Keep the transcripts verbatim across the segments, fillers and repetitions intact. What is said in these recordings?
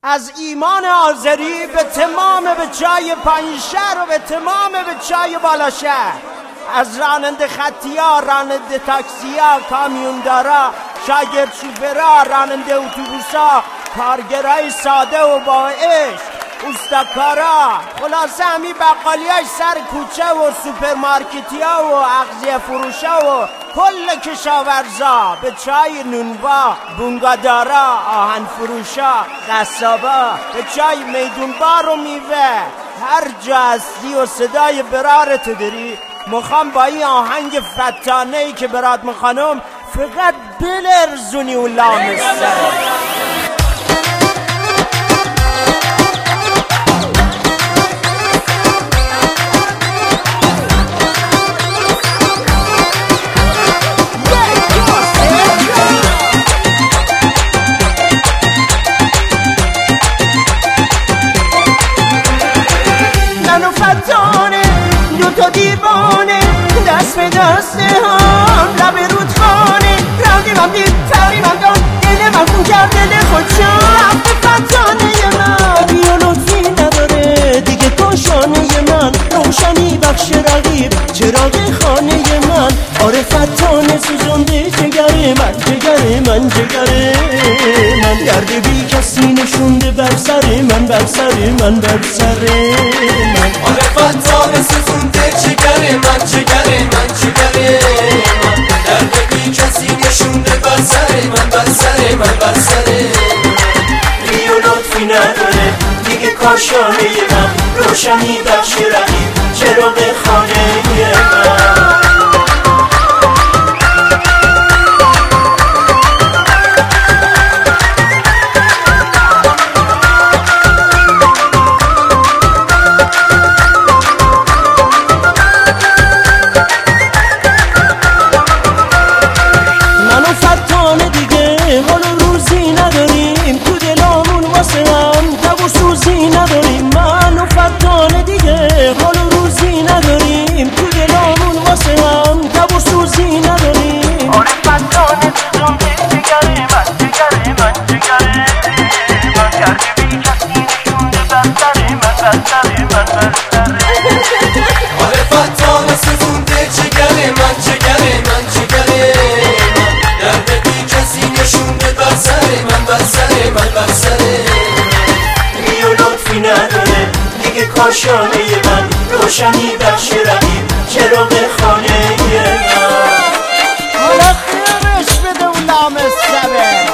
از ایمان آذری به تمام به چای پنجشهر و به تمام به چای بالاشهر، از راننده خطیا، راننده تاکسیا، کامیوندارا، شاگرد شوفرا، راننده اتوبوسا، کارگرای ساده و با عشق، استاکارا، خلاصه همی بقالیاش سر کوچه و سوپرمارکتیا و اغذیه فروشا و کل کشاورزا، به چای نونوا، بونگادارا، آهن فروشا، قصابا، به چای میدونبار و میوه، هر جا هستی و صدای برارت داری، مخوام با این آهنگ فتانه ای که برات میخوانم فقط بلرزونی و لامسته. تو دیوانه دست به دست هم لب رودخانه رنگی من دید تری من دان دل من خون کرد دل خود شد به فتانه من بیا لطفی نداره دیگه کاشانه من روشنی بخش رقیب چراغ خانه من آره فتانه سوزنده جگره من جگره من جگره من درد بی کسی نشونده بر سر من بر سر من بر سر من آره فتانه سوزنده جگره من جگره من جگره من درد بی کسی نشونده بر سر من بر سر من بر سر بیا لطفی نداره دیگه کاشانه من روشنی بخش رقیب چراغ خانه من آره فتانه سوزنده جگره من جگره من جگره من درد بی کسی نشونده بر سر من بر سر من بر سر بیا لطفی نداره دیگه کاشانه من روشنی بخش رقیب چراغ خانه من حالا خیرش بده و لامسته.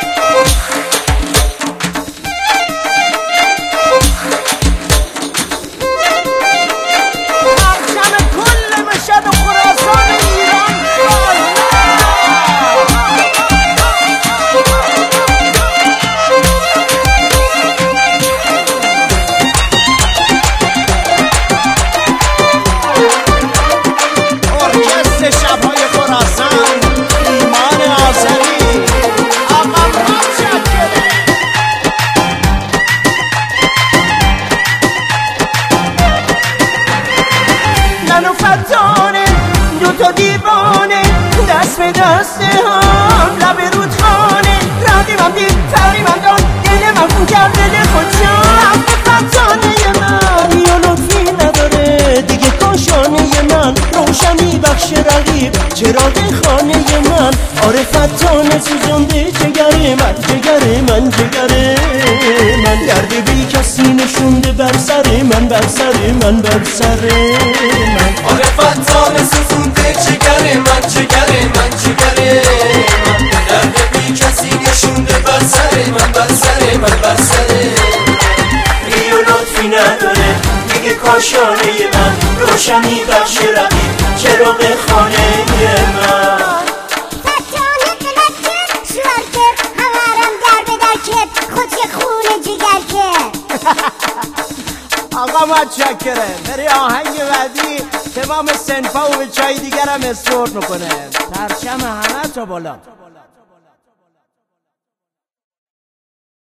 تو دیوانه دست به دست هم لب رودخانه رنگی من دید تری من دان دل من خون کرد دل خود شد به فتانه من یا لطفی نداره دیگه کاشانه من روشنی بخش رقیب چراغ خانه من آره فتانه سوزنده جگره من جگره من جگره من درد بی کسی نشونده بر سر من بر سر من بر سر من آره فتانه سوزنده جگره من جگره من جگره من درد بی کسی نشونده بر سر من بر سر من بر سر بیا لطفی نداره دیگه کاشانه من روشنی بخش رقیب چراغ خانه من فتانه قلت کرد شوهر کرد همارم در بدر کرد خود که خونه جگر کرد. آقا متشکره. بری آهنگ بعدی تمام سنفا و به چای دیگرم اسپورت میکنه. پرچم همه تا بالا.